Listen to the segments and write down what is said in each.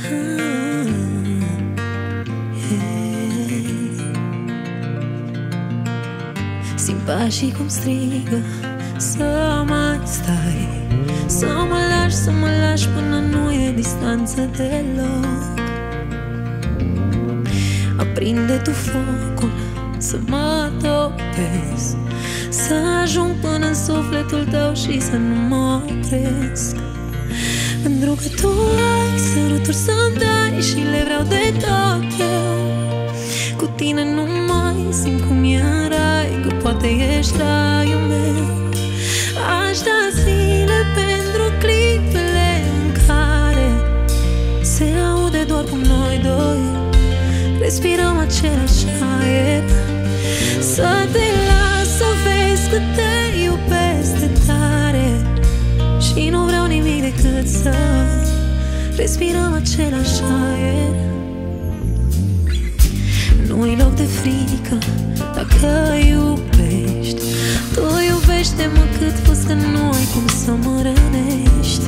Simt pașii cum strigă să mai stai, să mă lași până nu e distanță deloc. Aprinde tu focul, să mă topesc, să ajung până în sufletul tău și să nu mă opresc. Pentru că tu ai săruturi să-mi dai și le vreau de tot eu. Cu tine nu mai simt cum e în rai, că poate ești raiul meu. Aș da zile pentru clipele în care se aude doar cum noi doi respirăm același aer. Să te las să vezi cât te iubesc de tare și nu vreau nimic decât să respirăm același aer. Nu-i loc de frică dacă iubești. Tu iubește-mă cât fost, că nu ai cum să mă rănești.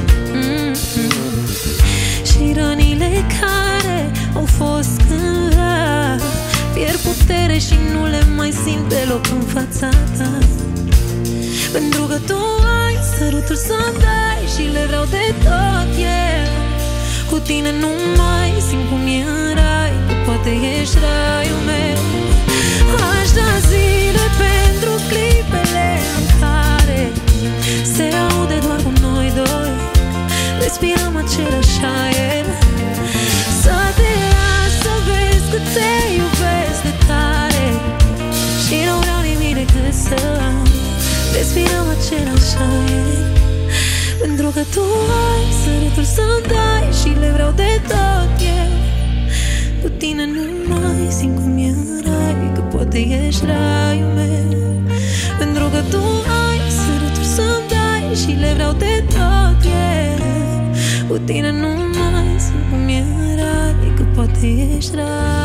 Și rănile care au fost cândva pierd putere și nu le mai simt deloc în fața ta. Pentru că tu ai săruturi să-mi dai și le vreau de tot eu. Cu tine nu mai simt cum e în rai, că poate ești raiul meu. Aș da zile pentru clipele în care se aude doar cum noi doi respirăm același aer. Să te las să vezi cât te iubesc de tare și nu vreau nimic decât să respirăm același aer. Pentru că tu ai săruturi să-mi dai și le vreau de tot eu. Cu tine nu mai simt cum e în rai, că poate ești raiul meu. Pentru că tu ai săruturi să-mi dai și le vreau de tot eu. Cu tine nu mai simt cum e în rai, că poate ești rai.